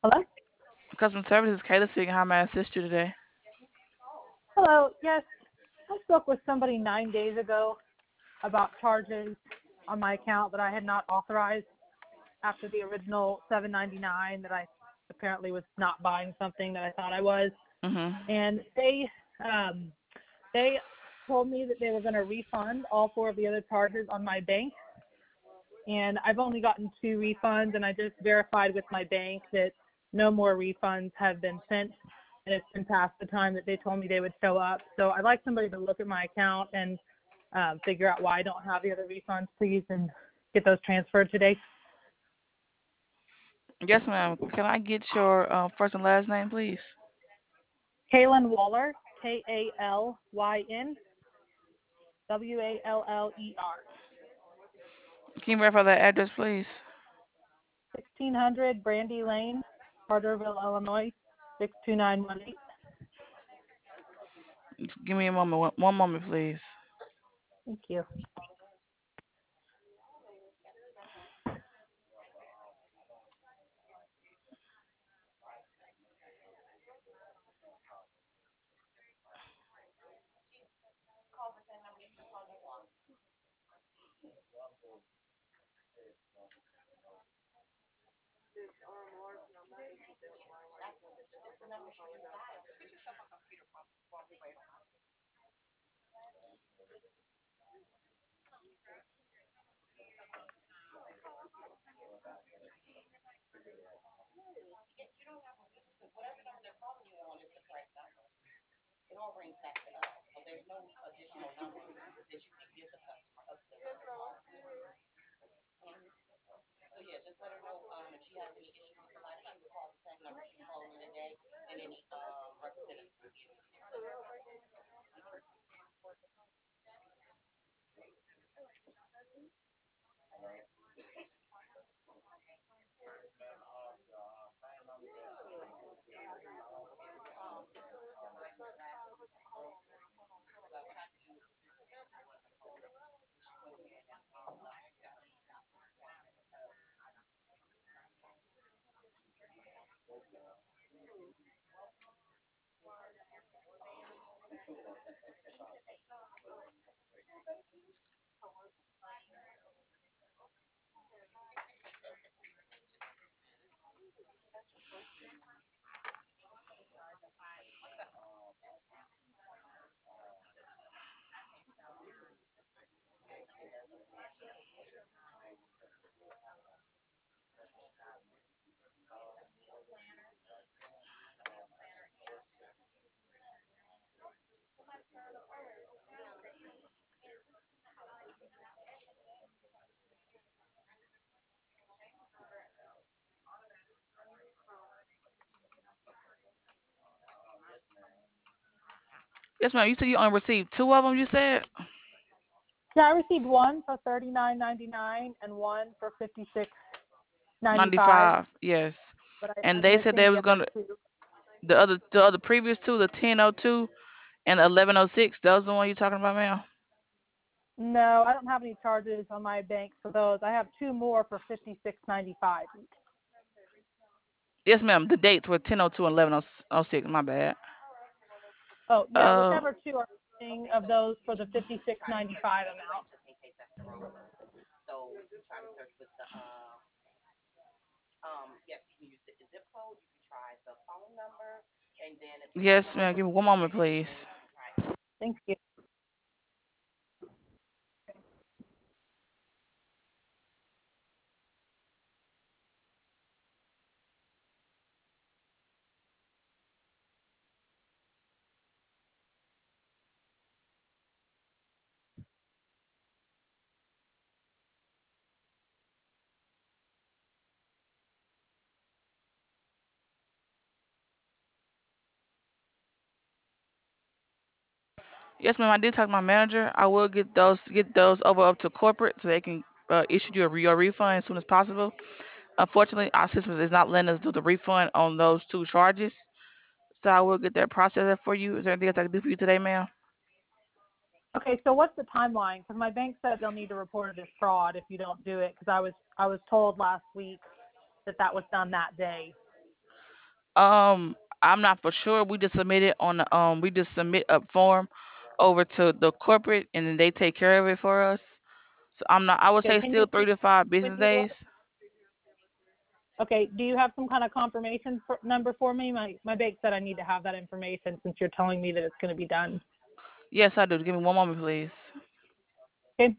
Hello? Customer services, Kayla speaking. How may I assist you today? Hello. Yes, I spoke with somebody 9 days ago about charges on my account that I had not authorized after the original 7.99 that I apparently was not buying something that I thought I was. Mhm. And um, they told me that they were going to refund all four of the other charges on my bank. And I've only gotten two refunds, and I just verified with my bank that no more refunds have been sent, and it's been past the time that they told me they would show up. So I'd like somebody to look at my account and figure out why I don't have the other refunds, please, and get those transferred today. Yes, ma'am. Can I get your first and last name, please? Kaylin Waller, KALYN, WALLER, Can you verify that address, please? 1600 Brandy Lane, Carterville, Illinois, 62918. Give me a moment. One moment, please. Thank you. Yes, ma'am. You said you only received two of them. You said Yeah, I received one for $39.99 and one for $56.95, 95. Yes. but And I'm they said missing they the was other gonna two. the other previous two, the 1002 and 1106. Those the one you talking about, ma'am? No, I don't have any charges on my bank for those. I have two more for $56.95. Yes, ma'am. The dates were 1002 and 1106. My bad. Oh, yeah, Uh, whichever two are missing of those for the $56.95 amount. yes, ma'am. Give me one moment, please. Thank you. Yes, ma'am. I did talk to my manager. I will get those over up to corporate so they can issue you your refund as soon as possible. Unfortunately, our system is not letting us do the refund on those two charges. So I will get that processed for you. Is there anything else I can do for you today, ma'am? Okay, so what's the timeline? Because my bank said they'll need to report it as fraud if you don't do it. Because I was told last week that that was done that day. I'm not for sure. We just submit a form over to the corporate and then they take care of it for us. So I'm not. I would Okay, say can still you 3 to 5 business when you days. okay, do you have some kind of confirmation number for me? My bank said I need to have that information since you're telling me that it's going to be done. Yes, I do. Give me one moment, please. Okay.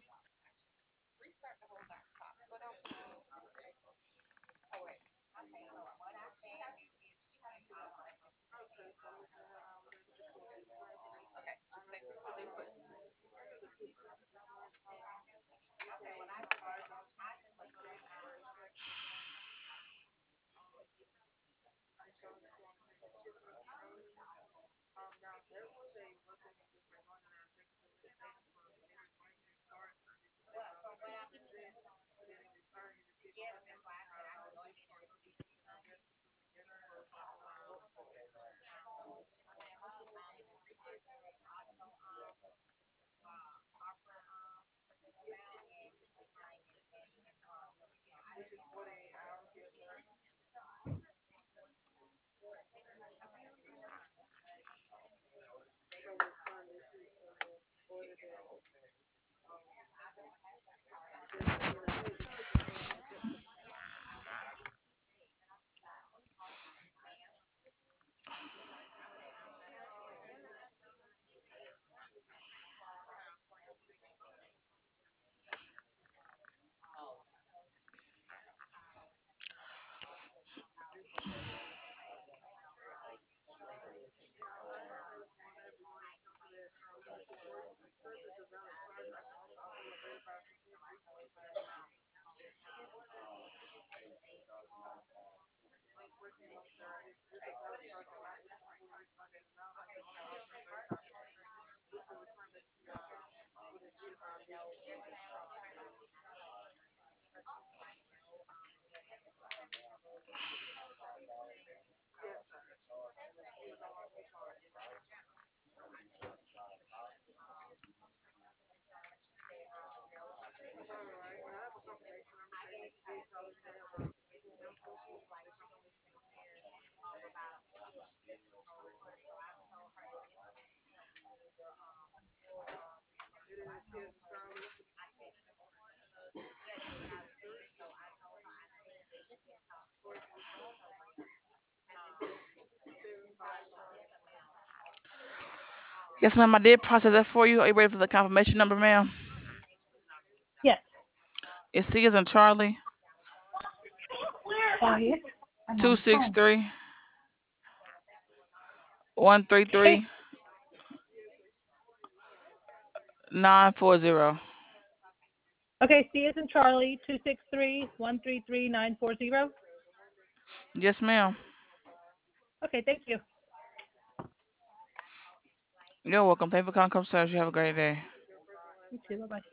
Yes, ma'am. I did process that for you. Are you ready for the confirmation number, ma'am? Yes. It's C as in Charlie. Quiet. I'm on Two the six phone. three one three Okay. three 940. Okay, C is in Charlie, 263-133-940. Yes, ma'am. Okay, thank you. You're welcome. Thank you for calling Customer Service. You have a great day. You too. Bye-bye.